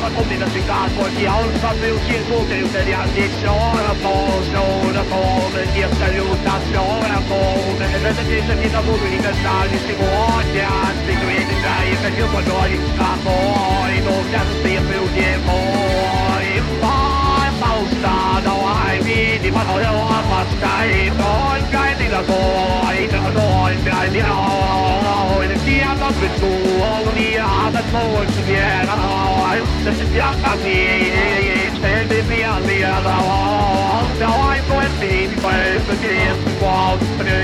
ma come da città poi alza più circo che te li addizione posto come ti salutazione come e vedi che ti da buco di castagni si muoia si crede dai per io quando hai sta poi non ti stai più di poi vai pausa da ai vidi ma non ho pastai non cai di la poi non cai di no e ti hanno visto ogni altra cosa viene no se ti accade stendi via via da now I'm going to be again while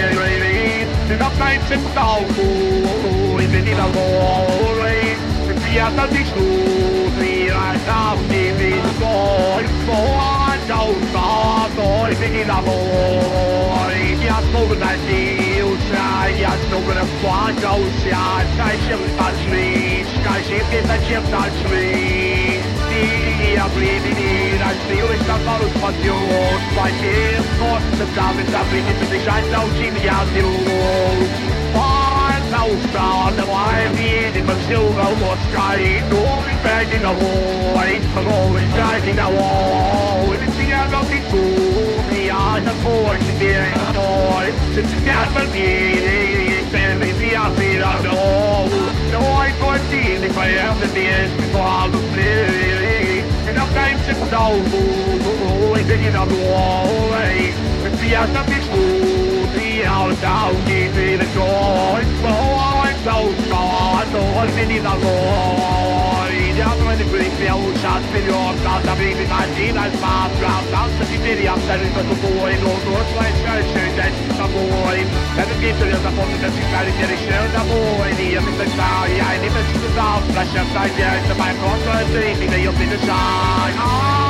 the nights in down in the wall the other things to be right now the boy for don't in the boy just over that deal side just over the fun outside I should touch me sky ship in the chip touch me a breathing I feel it's not all but you by him not the time is up in the shine now in the out far now the wire in the silver was sky no back in the wall for going driving the wall it's the end of the two the other force there no it's never be barely the outfit of the wall no I could see if I ever did before I was clear enough time to know and then you know the wall and see how something's cool see how down deep in the joy oh I'm so sorry so I'm in the Lord I'm going to bring the old shots in your mouth I'm leaving my team as my ground down to the city I'm setting for the boy no north my church that the boy and the people is up on the security getting shared the boy the other the sky I need to see the south flash outside there the my cross thing they up in the shine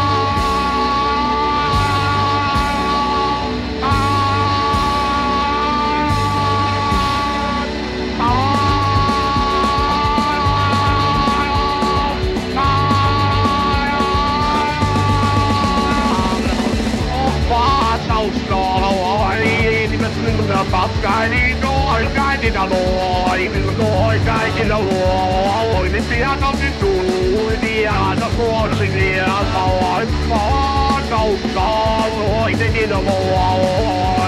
Pascali noi guidi da noi guidi da noi mi piano di tu di alla forza di alla noi noi noi noi